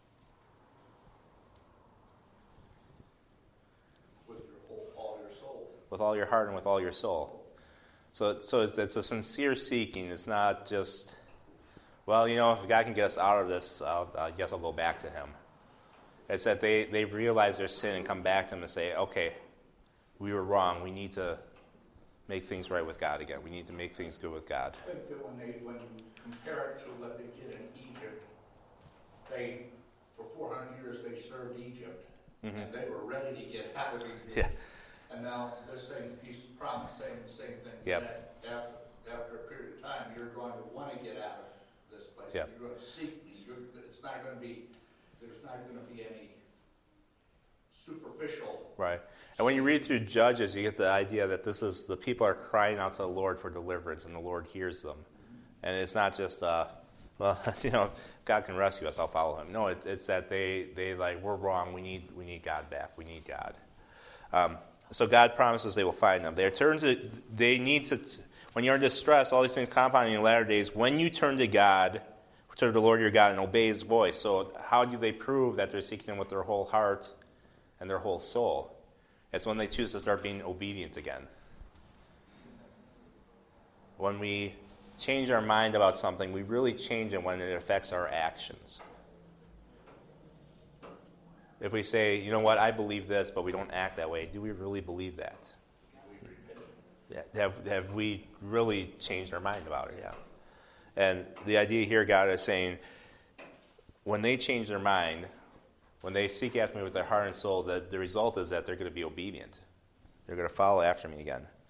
With all your soul. With all your heart and with all your soul. So it's a sincere seeking. It's not just, well, if God can get us out of this, I guess I'll go back to him. It's that they realize their sin and come back to him and say, okay, we were wrong. We need to make things right with God again. We need to make things good with God. I think that when you compare it to what they did in Egypt, for 400 years they served Egypt, and they were ready to get out of Egypt. Yeah. And now this same piece of promise saying the same thing. Yep. That after a period of time, you're going to want to get out of this place. Yep. You're going to seek me. It's not going to be. There's not going to be any superficial. Right. And when you read through Judges, you get the idea that the people are crying out to the Lord for deliverance, and the Lord hears them. And it's not just, if God can rescue us, I'll follow him. No, it's that they we're wrong. We need God back. We need God. So God promises they will find them. They need to. When you're in distress, all these things compounding in the latter days. When you turn to God, to the Lord your God, and obey his voice. So how do they prove that they're seeking him with their whole heart and their whole soul? It's when they choose to start being obedient again. When we change our mind about something, we really change it when it affects our actions. If we say, you know what, I believe this, but we don't act that way, do we really believe that? Yeah. Have we really changed our mind about it? Yeah. And the idea here, God is saying, when they change their mind, when they seek after me with their heart and soul, the result is that they're going to be obedient. They're going to follow after me again.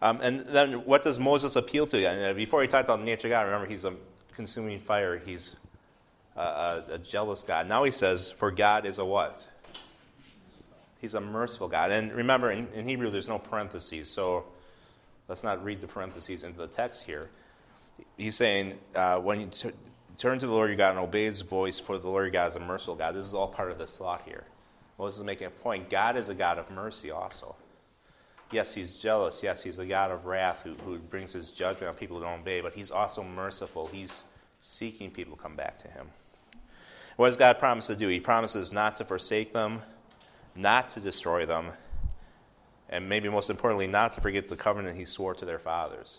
And then what does Moses appeal to? And before he talked about the nature of God, remember he's a consuming fire. He's a jealous God. Now he says, for God is a what? He's a merciful God. And remember, in Hebrew there's no parentheses, so let's not read the parentheses into the text here. He's saying, when you turn to the Lord your God and obey his voice, for the Lord your God is a merciful God. This is all part of this thought here. Moses is making a point. God is a God of mercy also. Yes, he's jealous. Yes, he's a God of wrath who brings his judgment on people who don't obey, but he's also merciful. He's seeking people to come back to him. What does God promise to do? He promises not to forsake them, not to destroy them, and maybe most importantly, not to forget the covenant he swore to their fathers.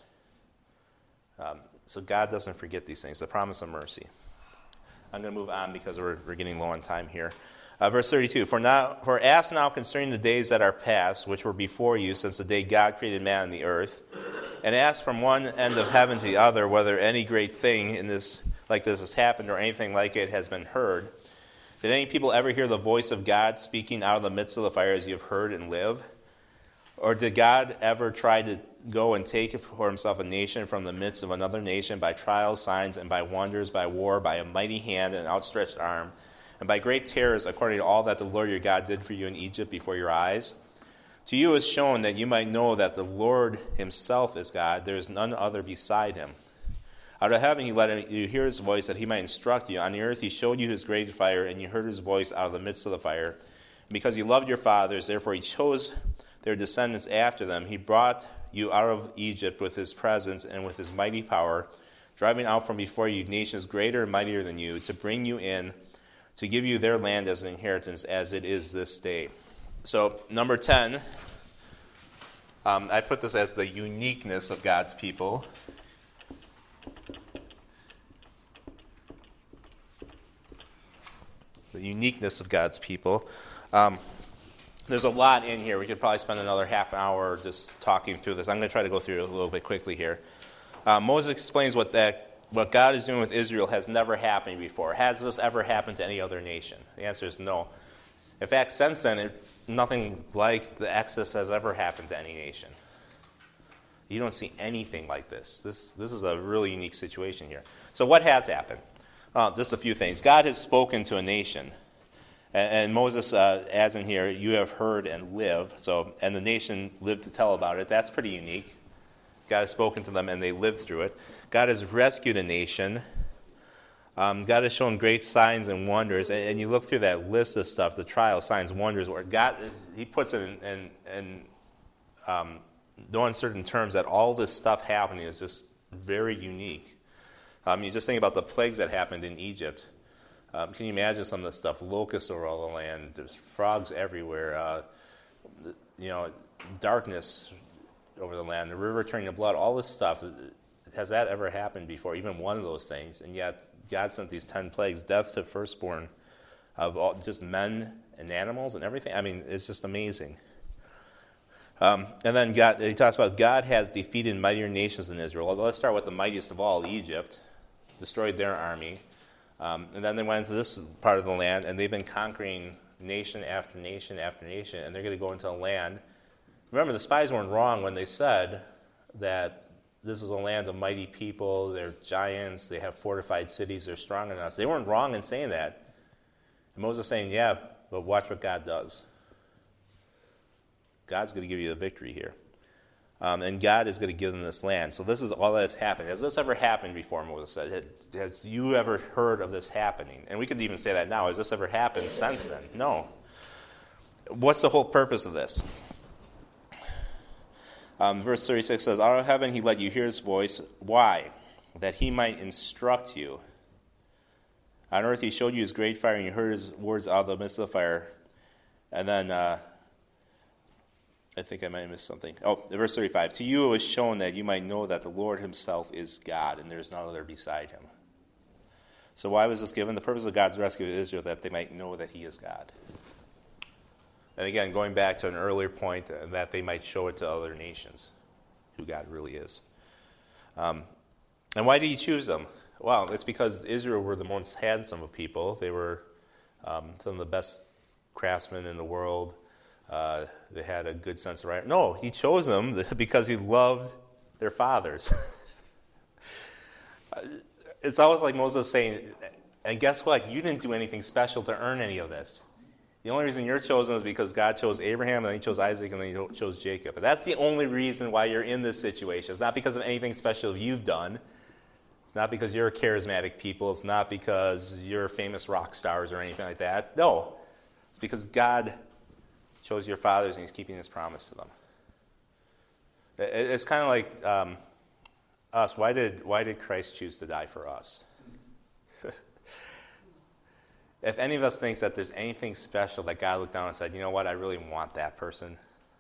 So God doesn't forget these things, the promise of mercy. I'm going to move on because we're getting low on time here. Verse 32, For ask now concerning the days that are past, which were before you, since the day God created man and the earth, and ask from one end of heaven to the other whether any great thing like this has happened or anything like it has been heard. Did any people ever hear the voice of God speaking out of the midst of the fire as you have heard and live? Or did God ever try to go and take for himself a nation from the midst of another nation by trials, signs, and by wonders, by war, by a mighty hand and outstretched arm, and by great terrors, according to all that the Lord your God did for you in Egypt before your eyes? To you is shown that you might know that the Lord himself is God. There is none other beside him. Out of heaven he let you hear his voice, that he might instruct you. On the earth he showed you his great fire, and you heard his voice out of the midst of the fire. And because he loved your fathers, therefore he chose their descendants after them. He brought you out of Egypt with his presence and with his mighty power, driving out from before you nations greater and mightier than you, to bring you in, to give you their land as an inheritance, as it is this day. So, number 10, I put this as the uniqueness of God's people. The uniqueness of God's people. There's a lot in here. We could probably spend another half an hour just talking through this. I'm going to try to go through it a little bit quickly here. Moses explains what God is doing with Israel has never happened before. Has this ever happened to any other nation? The answer is no. In fact, since then, nothing like the Exodus has ever happened to any nation. You don't see anything like this. This is a really unique situation here. So what has happened? Just a few things. God has spoken to a nation. And Moses adds in here, you have heard and live. And the nation lived to tell about it. That's pretty unique. God has spoken to them and they lived through it. God has rescued a nation. God has shown great signs and wonders. And you look through that list of stuff, the trials, signs, wonders, where God, he puts it in no uncertain terms that all this stuff happening is just very unique. You just think about the plagues that happened in Egypt. Can you imagine some of the stuff? Locusts over all the land. There's frogs everywhere. Darkness over the land. The river turning to blood. All this stuff. Has that ever happened before? Even one of those things. And yet God sent these 10 plagues. Death to firstborn of all, just men and animals and everything. I mean, it's just amazing. And then he talks about God has defeated mightier nations than Israel. Let's start with the mightiest of all, Egypt. Destroyed their army. And then they went into this part of the land, and they've been conquering nation after nation after nation, and they're going to go into a land. Remember, the spies weren't wrong when they said that this is a land of mighty people, they're giants, they have fortified cities, they're stronger than us. They weren't wrong in saying that. And Moses is saying, yeah, but watch what God does. God's going to give you the victory here. And God is going to give them this land. So this is all that has happened. Has this ever happened before, Moses said? Has you ever heard of this happening? And we could even say that now. Has this ever happened since then? No. What's the whole purpose of this? Verse 36 says, out of heaven he let you hear his voice. Why? That he might instruct you. On earth he showed you his great fire, and you heard his words out of the midst of the fire. And then... I think I might have missed something. Verse 35. To you it was shown that you might know that the Lord himself is God, and there is none other beside him. So why was this given? The purpose of God's rescue of Israel, that they might know that he is God. And again, going back to an earlier point, that they might show it to other nations, who God really is. And why did he choose them? Well, it's because Israel were the most handsome of people. They were some of the best craftsmen in the world. they had a good sense of right. No, he chose them because he loved their fathers. It's always like Moses saying, and guess what? You didn't do anything special to earn any of this. The only reason you're chosen is because God chose Abraham, and then he chose Isaac, and then he chose Jacob. But that's the only reason why you're in this situation. It's not because of anything special you've done. It's not because you're charismatic people. It's not because you're famous rock stars or anything like that. No. It's because God chose your fathers, and he's keeping his promise to them. It's kind of like us. Why did Christ choose to die for us? If any of us thinks that there's anything special that God looked down and said, you know what, I really want that person,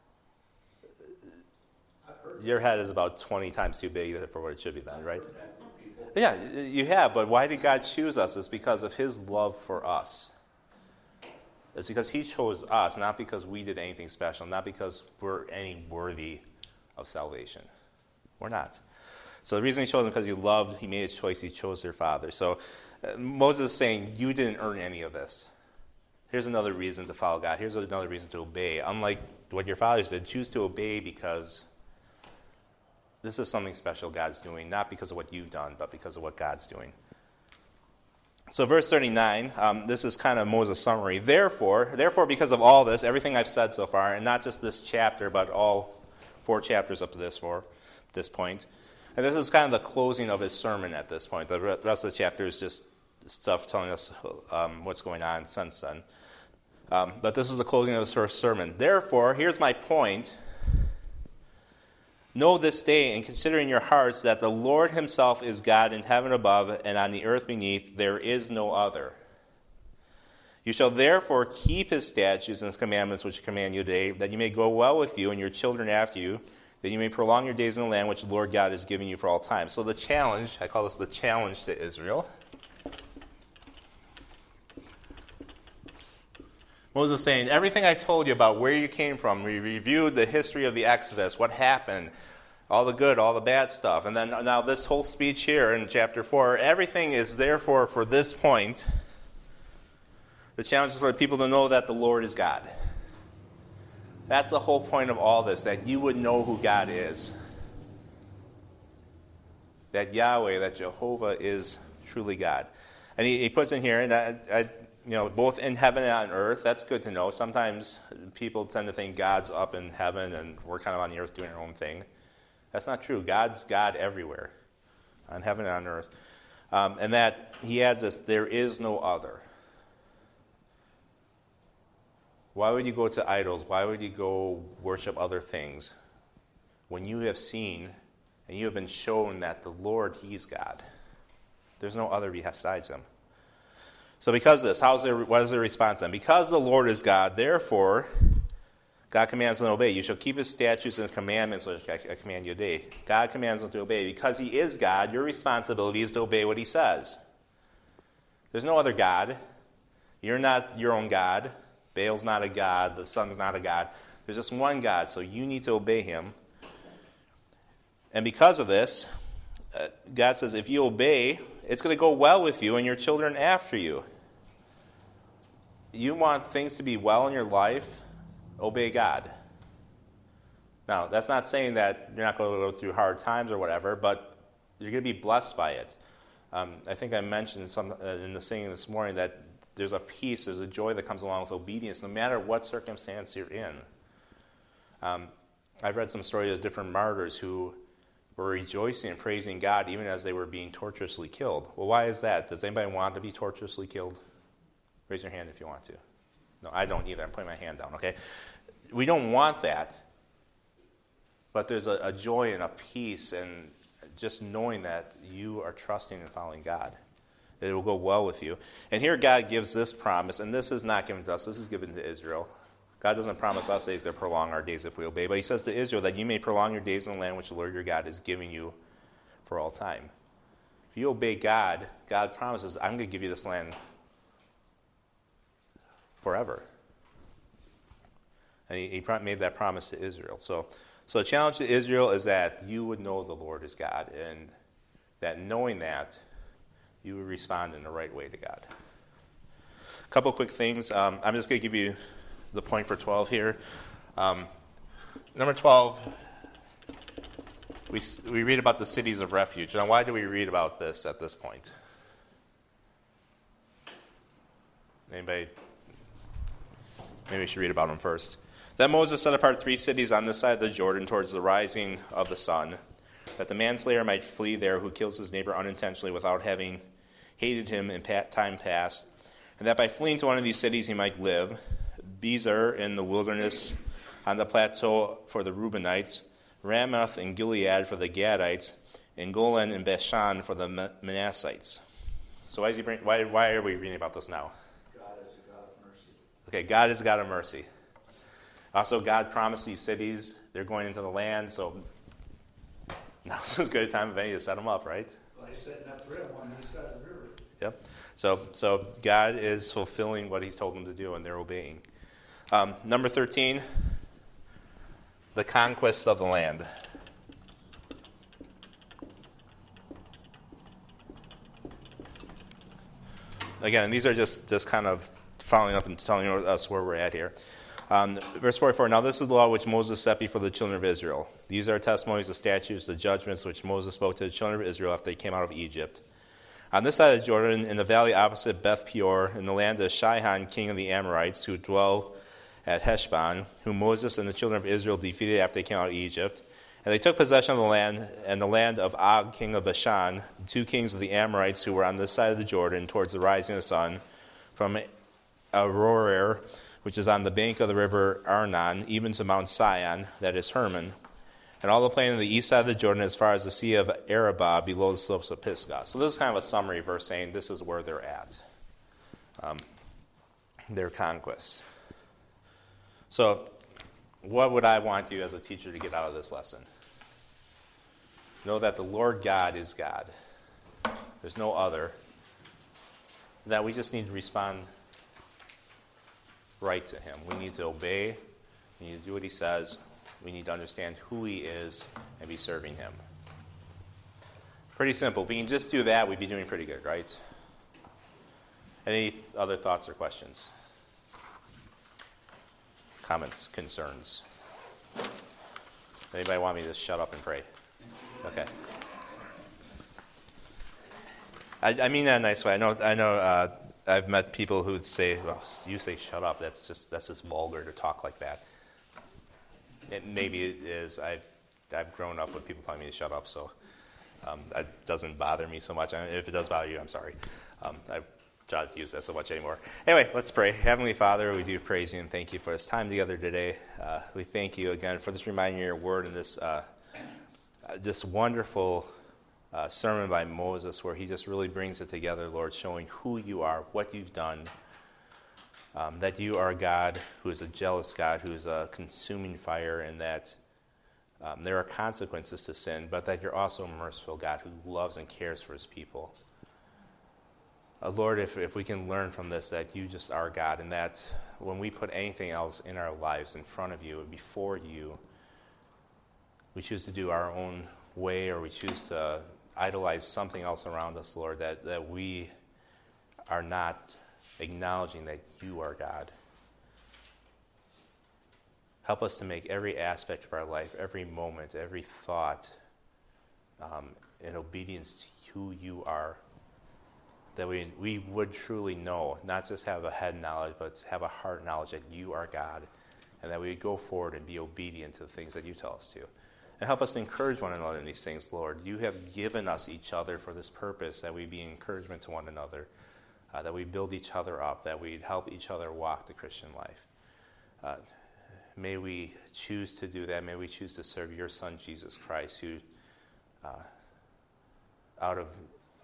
your head is about 20 times too big for what it should be then, right? Yeah, you have, but why did God choose us? It's because of his love for us. It's because he chose us, not because we did anything special, not because we're any worthy of salvation. We're not. So the reason he chose them is because he made a choice, he chose their father. So Moses is saying, you didn't earn any of this. Here's another reason to follow God. Here's another reason to obey. Unlike what your fathers did, choose to obey because this is something special God's doing, not because of what you've done, but because of what God's doing. So verse 39, this is kind of Moses' summary. Therefore, because of all this, everything I've said so far, and not just this chapter, but all 4 chapters up to this point, and this is kind of the closing of his sermon at this point. The rest of the chapter is just stuff telling us what's going on since then. But this is the closing of his first sermon. Therefore, here's my point. Know this day and consider in your hearts that the Lord himself is God in heaven above and on the earth beneath. There is no other. You shall therefore keep his statutes and his commandments which I command you today, that you may go well with you and your children after you, that you may prolong your days in the land which the Lord God is giving you for all time. So the challenge, I call this the challenge to Israel. Moses is saying, everything I told you about where you came from, we reviewed the history of the Exodus, what happened, all the good, all the bad stuff. And then now this whole speech here in chapter 4, everything is therefore for this point. The challenge is for people to know that the Lord is God. That's the whole point of all this, that you would know who God is. That Yahweh, that Jehovah is truly God. And he puts in here, and both in heaven and on earth. That's good to know. Sometimes people tend to think God's up in heaven and we're kind of on the earth doing our own thing. That's not true. God's God everywhere, on heaven and on earth. And that he adds this, there is no other. Why would you go to idols? Why would you go worship other things when you have seen and you have been shown that the Lord, he's God? There's no other besides him. So because of this, what is the response then? Because the Lord is God, therefore, God commands them to obey. You shall keep his statutes and commandments, which I command you today. God commands them to obey. Because he is God, your responsibility is to obey what he says. There's no other God. You're not your own God. Baal's not a God. The sun's not a God. There's just one God, so you need to obey him. And because of this, God says, if you obey, it's going to go well with you and your children after you. You want things to be well in your life, obey God. Now, that's not saying that you're not going to go through hard times or whatever, but you're going to be blessed by it. I think I mentioned in the singing this morning that there's a peace, there's a joy that comes along with obedience, no matter what circumstance you're in. I've read some stories of different martyrs who were rejoicing and praising God even as they were being torturously killed. Well, why is that? Does anybody want to be torturously killed? Raise your hand if you want to. No, I don't either. I'm putting my hand down, okay? We don't want that. But there's a joy and a peace and just knowing that you are trusting and following God. That it will go well with you. And here God gives this promise, and this is not given to us. This is given to Israel. God doesn't promise us that he's going to prolong our days if we obey. But he says to Israel that you may prolong your days in the land which the Lord your God is giving you for all time. If you obey God, God promises, I'm going to give you this land forever. And he made that promise to Israel. So the challenge to Israel is that you would know the Lord is God, and that knowing that, you would respond in the right way to God. A couple quick things. I'm just going to give you the point for 12 here. Number 12, we read about the cities of refuge. Now, why do we read about this at this point? Anybody? Maybe we should read about them first. Then Moses set apart 3 cities on this side of the Jordan towards the rising of the sun, that the manslayer might flee there who kills his neighbor unintentionally without having hated him in time past, and that by fleeing to one of these cities he might live. Bezer in the wilderness on the plateau for the Reubenites, Ramoth in Gilead for the Gadites, and Golan and Bashan for the Manassites. So why are we reading about this now? God is a God of mercy. Okay, God is a God of mercy. Also, God promised these cities, they're going into the land, so now's as good a time as any to set them up, right? Well, he said that for him when he said the river. Yep. So God is fulfilling what he's told them to do, and they're obeying. Number 13, the conquest of the land. Again, these are just kind of following up and telling us where we're at here. Verse 44, now this is the law which Moses set before the children of Israel. These are testimonies, the statutes, the judgments which Moses spoke to the children of Israel after they came out of Egypt. On this side of Jordan, in the valley opposite Beth Peor, in the land of Shihon, king of the Amorites, who dwell at Heshbon, whom Moses and the children of Israel defeated after they came out of Egypt. And they took possession of the land, and the land of Og, king of Bashan, the 2 kings of the Amorites who were on this side of the Jordan, towards the rising of the sun, from Aroer, which is on the bank of the river Arnon, even to Mount Sion, that is Hermon, and all the plain of the east side of the Jordan as far as the sea of Arabah below the slopes of Pisgah. So this is kind of a summary verse saying this is where they're at, their conquest. So what would I want you as a teacher to get out of this lesson? Know that the Lord God is God. There's no other. That we just need to respond right to him. We need to obey. We need to do what he says. We need to understand who he is and be serving him. Pretty simple. If we can just do that, we'd be doing pretty good, right? Any other thoughts or questions? Comments, concerns? Anybody want me to shut up and pray? Okay. I mean that in a nice way. I know. I've met people who say, "Well, you say shut up. That's just vulgar to talk like that." Maybe it is. I've grown up with people telling me to shut up, so it doesn't bother me so much. If it does bother you, I'm sorry. I try to use that so much anymore. Anyway, let's pray. Heavenly Father, we do praise you and thank you for this time together today. We thank you again for this reminder of your word and this wonderful sermon by Moses, where he just really brings it together, Lord, showing who you are, what you've done. That you are a God who is a jealous God, who is a consuming fire, and that there are consequences to sin, but that you're also a merciful God who loves and cares for his people. Lord, if we can learn from this that you just are God, and that when we put anything else in our lives in front of you and before you, we choose to do our own way, or we choose to idolize something else around us, Lord, that we are not acknowledging that you are God. Help us to make every aspect of our life, every moment, every thought, in obedience to who you are. That we would truly know, not just have a head knowledge, but have a heart knowledge that you are God, and that we would go forward and be obedient to the things that you tell us to. And help us to encourage one another in these things, Lord. You have given us each other for this purpose, that we be encouragement to one another, that we build each other up, that we help each other walk the Christian life. May we choose to do that. May we choose to serve your Son, Jesus Christ, who, out of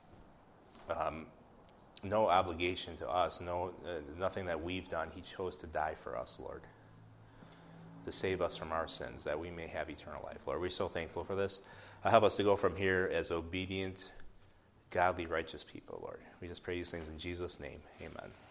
no obligation to us, nothing that we've done, he chose to die for us, Lord, to save us from our sins, that we may have eternal life. Lord, we're so thankful for this. Help us to go from here as obedient, godly, righteous people, Lord. We just pray these things in Jesus' name. Amen.